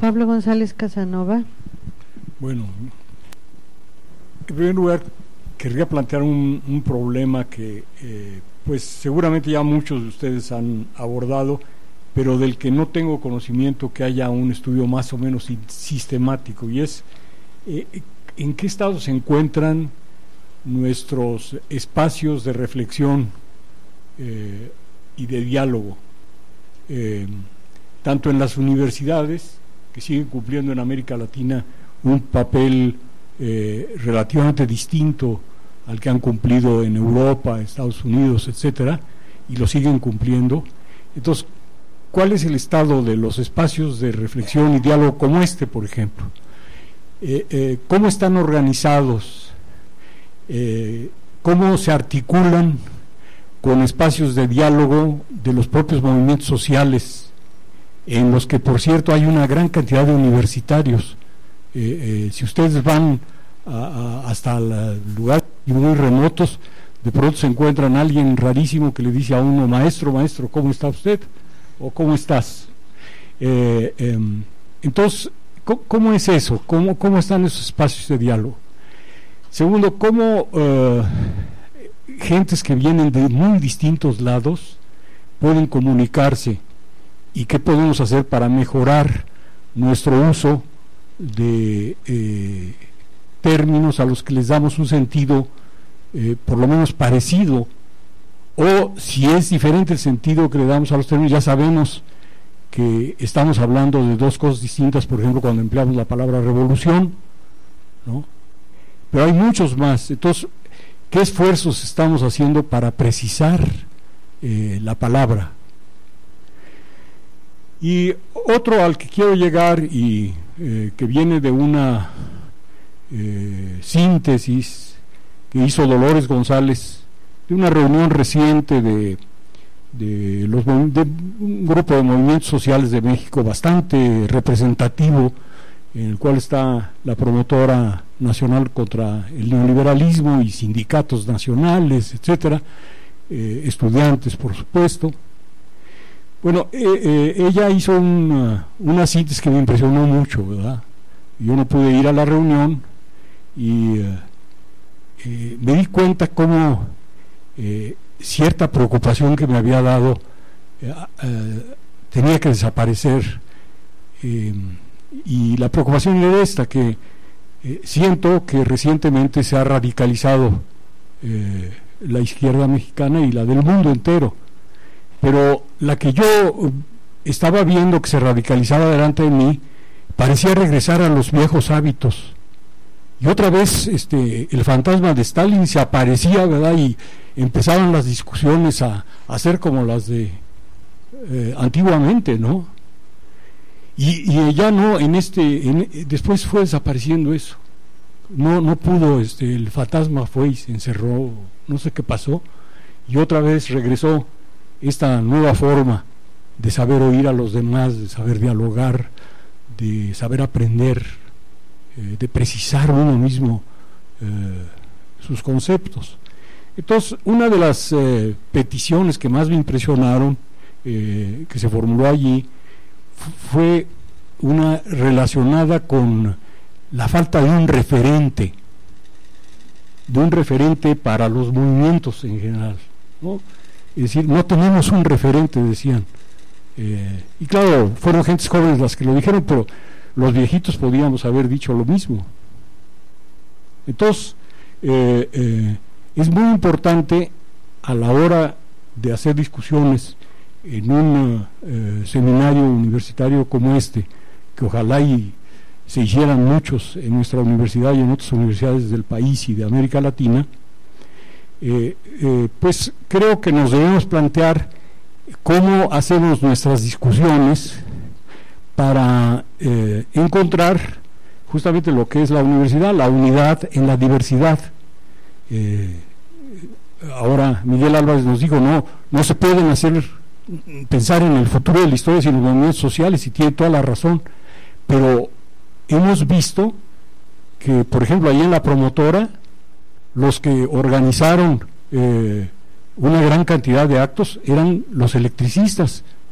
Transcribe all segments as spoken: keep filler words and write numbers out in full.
Pablo González Casanova. Bueno, en primer lugar, querría plantear un, un problema que, eh, pues, seguramente ya muchos de ustedes han abordado, pero del que no tengo conocimiento que haya un estudio más o menos sistemático, y es eh, en qué estado se encuentran nuestros espacios de reflexión eh, y de diálogo, eh, tanto en las universidades, que siguen cumpliendo en América Latina un papel eh, relativamente distinto al que han cumplido en Europa, Estados Unidos, etcétera, y lo siguen cumpliendo. Entonces, ¿cuál es el estado de los espacios de reflexión y diálogo como este, por ejemplo? Eh, eh, ¿Cómo están organizados? Eh, ¿Cómo se articulan con espacios de diálogo de los propios movimientos sociales, en los que, por cierto, hay una gran cantidad de universitarios? Eh, eh, si ustedes van a, a, hasta lugares muy remotos, de pronto se encuentran a alguien rarísimo que le dice a uno: maestro, maestro, ¿cómo está usted? O ¿cómo estás? Eh, eh, entonces, ¿cómo, ¿cómo es eso? ¿Cómo, ¿Cómo están esos espacios de diálogo? Segundo, ¿cómo eh, gentes que vienen de muy distintos lados pueden comunicarse? ¿Y qué podemos hacer para mejorar nuestro uso de eh, términos a los que les damos un sentido eh, por lo menos parecido? O si es diferente el sentido que le damos a los términos, ya sabemos que estamos hablando de dos cosas distintas, por ejemplo, cuando empleamos la palabra revolución, ¿no? Pero hay muchos más. Entonces, ¿qué esfuerzos estamos haciendo para precisar eh, la palabra? Y otro al que quiero llegar, y eh, que viene de una eh, síntesis que hizo Dolores González, de una reunión reciente de, de, los, de un grupo de movimientos sociales de México bastante representativo, en el cual está la promotora nacional contra el neoliberalismo y sindicatos nacionales, etcétera, eh, estudiantes, por supuesto. Bueno, eh, eh, ella hizo una, una síntesis que me impresionó mucho, ¿verdad? Yo no pude ir a la reunión y eh, eh, me di cuenta cómo eh, cierta preocupación que me había dado eh, eh, tenía que desaparecer, eh, y la preocupación era esta, que eh, siento que recientemente se ha radicalizado eh, la izquierda mexicana y la del mundo entero, pero la que yo estaba viendo que se radicalizaba delante de mí parecía regresar a los viejos hábitos, y otra vez este el fantasma de Stalin se aparecía, ¿verdad? Y empezaban las discusiones a, a ser como las de eh, antiguamente, ¿no? Y, y ya no, en este en, después fue desapareciendo eso, no no pudo, este el fantasma fue y se encerró, no sé qué pasó, y otra vez regresó esta nueva forma de saber oír a los demás, de saber dialogar, de saber aprender, eh, de precisar uno mismo eh, sus conceptos. Entonces, una de las eh, peticiones que más me impresionaron, eh, que se formuló allí, fue una relacionada con la falta de un referente, de un referente para los movimientos en general, ¿no? Es decir, no tenemos un referente, decían. Eh, y claro, fueron gentes jóvenes las que lo dijeron, pero los viejitos podíamos haber dicho lo mismo. Entonces, eh, eh, es muy importante a la hora de hacer discusiones en un eh, seminario universitario como este, que ojalá y se hicieran muchos en nuestra universidad y en otras universidades del país y de América Latina, eh, eh, pues creo que nos debemos plantear cómo hacemos nuestras discusiones para eh, encontrar justamente lo que es la universidad, la unidad en la diversidad. Eh, ahora Miguel Álvarez nos dijo, no, no se pueden hacer pensar en el futuro de la historia sin los movimientos sociales, y tiene toda la razón, pero hemos visto que, por ejemplo, ahí en la promotora, los que organizaron eh, una gran cantidad de actos eran los electricistas,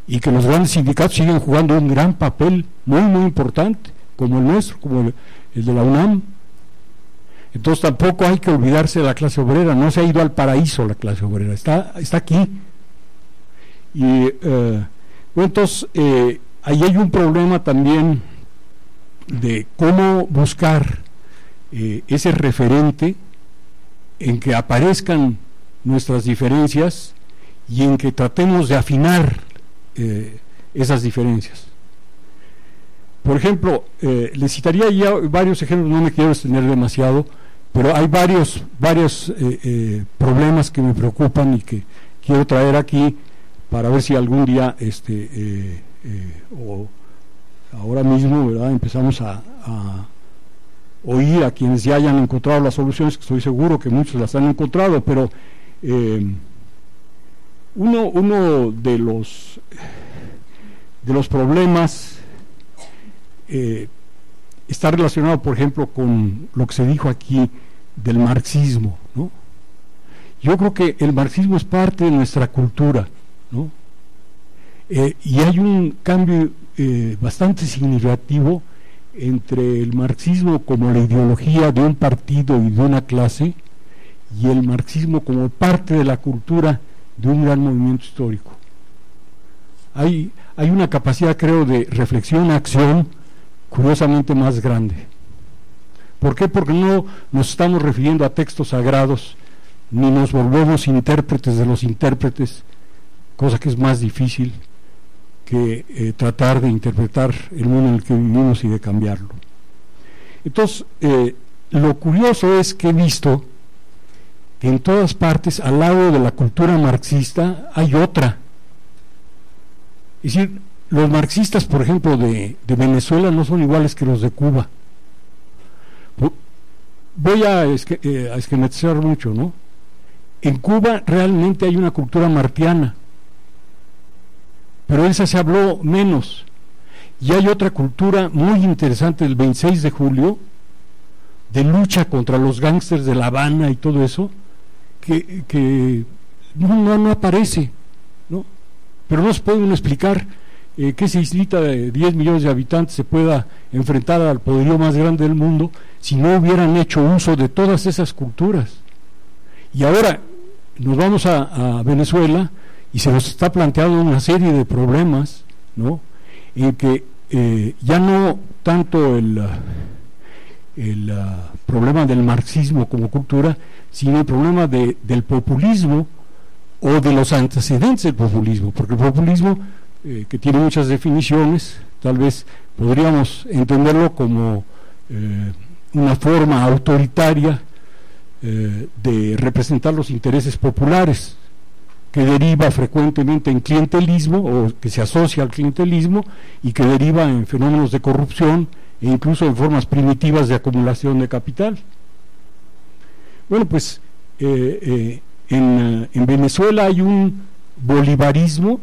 y que los grandes sindicatos siguen jugando un gran papel muy muy importante, como el nuestro, como el, el de la UNAM. Entonces tampoco hay que olvidarse de la clase obrera, no se ha ido al paraíso la clase obrera, está, está aquí. Y eh, bueno, entonces eh, ahí hay un problema también de cómo buscar eh, ese referente en que aparezcan nuestras diferencias y en que tratemos de afinar eh, esas diferencias. Por ejemplo, eh, les citaría ya varios ejemplos, no me quiero extender demasiado, pero hay varios, varios eh, eh, problemas que me preocupan y que quiero traer aquí para ver si algún día, este, eh, eh, o ahora mismo, ¿verdad?, empezamos a, a oír a quienes ya hayan encontrado las soluciones, que estoy seguro que muchos las han encontrado, pero eh, uno, uno de los de los problemas eh, está relacionado, por ejemplo, con lo que se dijo aquí del marxismo, ¿no? Yo creo que el marxismo es parte de nuestra cultura, ¿no? Eh, y hay un cambio eh, bastante significativo entre el marxismo como la ideología de un partido y de una clase y el marxismo como parte de la cultura de un gran movimiento histórico. Hay, hay una capacidad, creo, de reflexión-acción curiosamente más grande. ¿Por qué? Porque no nos estamos refiriendo a textos sagrados, ni nos volvemos intérpretes de los intérpretes, cosa que es más difícil que eh, tratar de interpretar el mundo en el que vivimos y de cambiarlo. Entonces, eh, lo curioso es que he visto que en todas partes, al lado de la cultura marxista, hay otra. Es decir, los marxistas, por ejemplo, de, de Venezuela no son iguales que los de Cuba. Voy a, esque, eh, a esquematizar mucho, ¿no? En Cuba realmente hay una cultura martiana, pero esa se habló menos. Y hay otra cultura muy interesante del veintiséis de julio, de lucha contra los gángsters de La Habana y todo eso, que, que no, no, no aparece, ¿no? Pero no se puede uno explicar eh, que esa islita de diez millones de habitantes se pueda enfrentar al poderío más grande del mundo si no hubieran hecho uso de todas esas culturas. Y ahora nos vamos a, a Venezuela y se nos está planteando una serie de problemas, ¿no?, en que eh, ya no tanto el, el uh, problema del marxismo como cultura, sino el problema de, del populismo o de los antecedentes del populismo, porque el populismo, eh, que tiene muchas definiciones, tal vez podríamos entenderlo como eh, una forma autoritaria eh, de representar los intereses populares, que deriva frecuentemente en clientelismo o que se asocia al clientelismo y que deriva en fenómenos de corrupción e incluso en formas primitivas de acumulación de capital. Bueno, pues eh, eh, en, en Venezuela hay un bolivarismo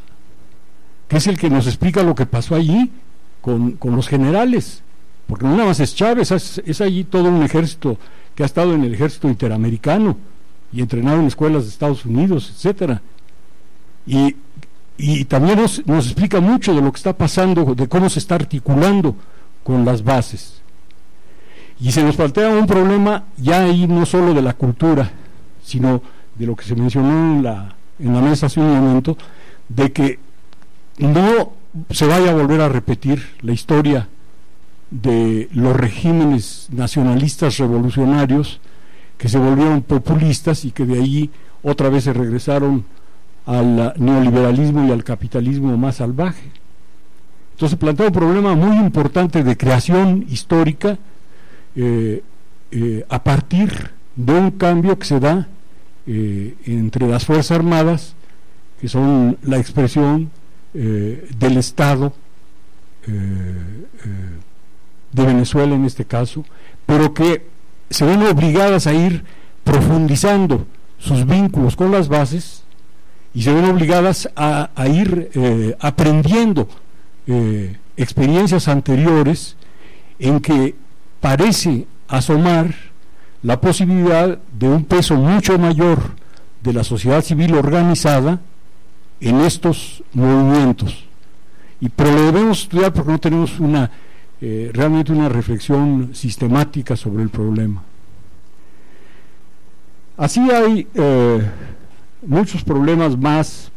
que es el que nos explica lo que pasó allí con, con los generales, porque no nada más es Chávez, es, es allí todo un ejército que ha estado en el ejército interamericano y entrenado en escuelas de Estados Unidos, etcétera. Y, y también nos, nos explica mucho de lo que está pasando, de cómo se está articulando con las bases. Y se nos plantea un problema ya ahí no solo de la cultura, sino de lo que se mencionó en la, en la mesa hace un momento, de que no se vaya a volver a repetir la historia de los regímenes nacionalistas revolucionarios que se volvieron populistas y que de ahí otra vez se regresaron al neoliberalismo y al capitalismo más salvaje. Entonces plantea un problema muy importante de creación histórica eh, eh, a partir de un cambio que se da eh, entre las Fuerzas Armadas, que son la expresión eh, del Estado eh, eh, de Venezuela en este caso, pero que se ven obligadas a ir profundizando sus vínculos con las bases y se ven obligadas a, a ir eh, aprendiendo eh, experiencias anteriores en que parece asomar la posibilidad de un peso mucho mayor de la sociedad civil organizada en estos movimientos. Y, pero lo debemos estudiar porque no tenemos una eh, realmente una reflexión sistemática sobre el problema. Así hay eh, muchos problemas más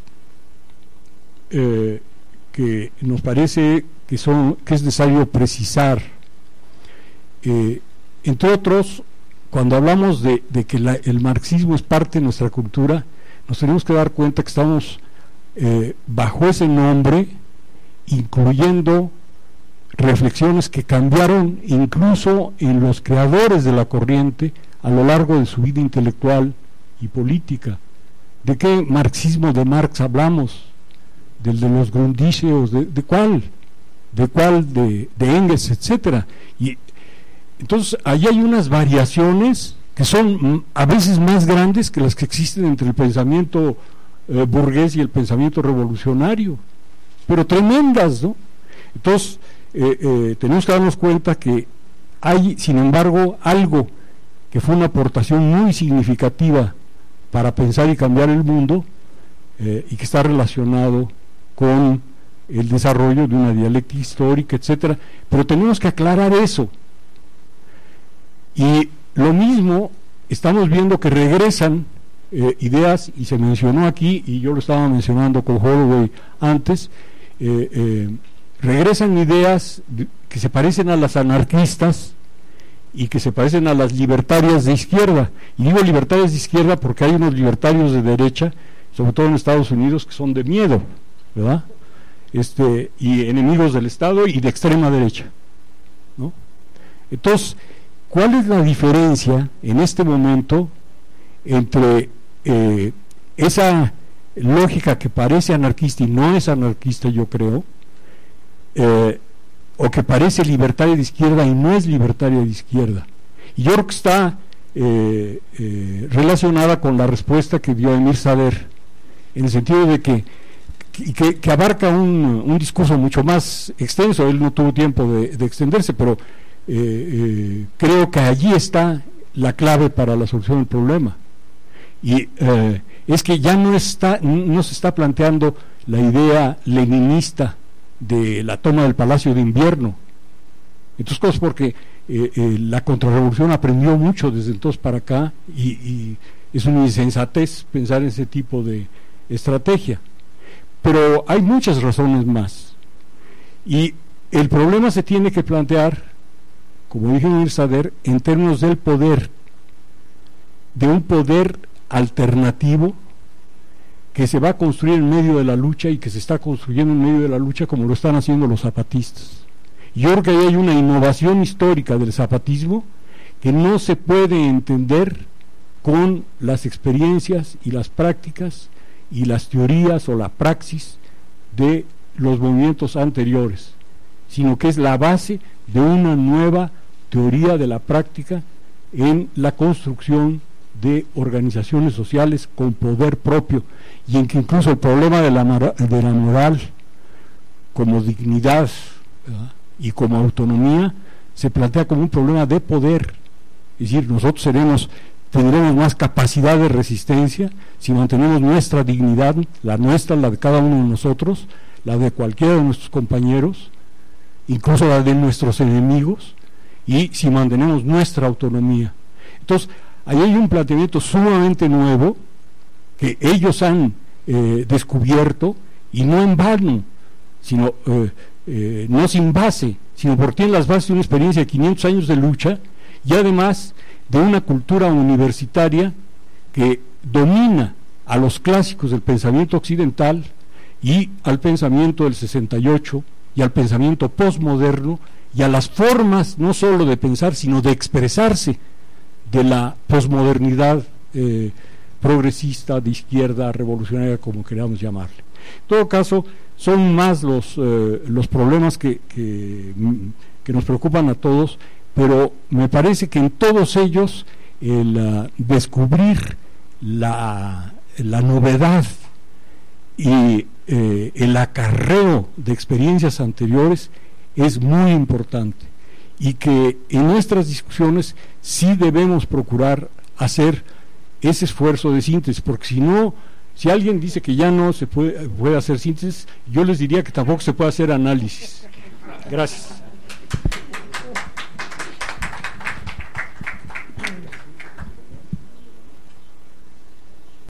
eh, que nos parece que son que es necesario precisar. Eh, entre otros, cuando hablamos de, de que la, el marxismo es parte de nuestra cultura, nos tenemos que dar cuenta que estamos eh, bajo ese nombre incluyendo reflexiones que cambiaron incluso en los creadores de la corriente a lo largo de su vida intelectual y política. ¿De qué marxismo de Marx hablamos? ¿Del de los Grundiseos? ¿De, de cuál? ¿De cuál? De, de Engels, etcétera. Y entonces ahí hay unas variaciones que son a veces más grandes que las que existen entre el pensamiento eh, burgués y el pensamiento revolucionario, pero tremendas, ¿no? Entonces eh, eh, tenemos que darnos cuenta que hay, sin embargo, algo que fue una aportación muy significativa para pensar y cambiar el mundo eh, y que está relacionado con el desarrollo de una dialéctica histórica, etcétera, pero tenemos que aclarar eso. Y lo mismo estamos viendo que regresan eh, ideas, y se mencionó aquí, y yo lo estaba mencionando con Holloway antes, eh, eh, regresan ideas de, que se parecen a las anarquistas y que se parecen a las libertarias de izquierda. Y digo libertarias de izquierda porque hay unos libertarios de derecha, sobre todo en Estados Unidos, que son de miedo, ¿verdad? Este, y enemigos del Estado y de extrema derecha, ¿no? Entonces, ¿cuál es la diferencia en este momento entre eh, esa lógica que parece anarquista y no es anarquista, yo creo, eh, o que parece libertaria de izquierda y no es libertaria de izquierda? Y yo creo que está eh, eh, relacionada con la respuesta que dio Emir Sader, en el sentido de que que, que abarca un, un discurso mucho más extenso. Él no tuvo tiempo de, de extenderse, pero eh, eh, creo que allí está la clave para la solución del problema. Y eh, es que ya no está no se está planteando la idea leninista de la toma del Palacio de Invierno, entonces cosas porque eh, eh, la contrarrevolución aprendió mucho desde entonces para acá, y, y es una insensatez pensar en ese tipo de estrategia. Pero hay muchas razones más, y el problema se tiene que plantear, como dije en Sader, en términos del poder, de un poder alternativo que se va a construir en medio de la lucha y que se está construyendo en medio de la lucha, como lo están haciendo los zapatistas. Yo creo que ahí hay una innovación histórica del zapatismo que no se puede entender con las experiencias y las prácticas y las teorías o la praxis de los movimientos anteriores, sino que es la base de una nueva teoría de la práctica en la construcción de organizaciones sociales con poder propio, y en que incluso el problema de la, de la moral como dignidad, ¿verdad?, y como autonomía se plantea como un problema de poder. Es decir, nosotros seremos tendremos más capacidad de resistencia si mantenemos nuestra dignidad, la nuestra, la de cada uno de nosotros, la de cualquiera de nuestros compañeros, incluso la de nuestros enemigos, y si mantenemos nuestra autonomía. Entonces, ahí hay un planteamiento sumamente nuevo que ellos han eh, descubierto, y no en vano, sino eh, eh, no sin base, sino porque tienen las bases de una experiencia de quinientos años de lucha, y además de una cultura universitaria que domina a los clásicos del pensamiento occidental y al pensamiento del sesenta y ocho y al pensamiento posmoderno y a las formas no solo de pensar sino de expresarse de la posmodernidad eh, progresista, de izquierda, revolucionaria, como queramos llamarle. En todo caso, son más los, eh, los problemas que, que, que nos preocupan a todos, pero me parece que en todos ellos el uh, descubrir la, la novedad y eh, el acarreo de experiencias anteriores es muy importante, y que en nuestras discusiones sí debemos procurar hacer ese esfuerzo de síntesis, porque si no Si alguien dice que ya no se puede, puede hacer síntesis, yo les diría que tampoco se puede hacer análisis. Gracias.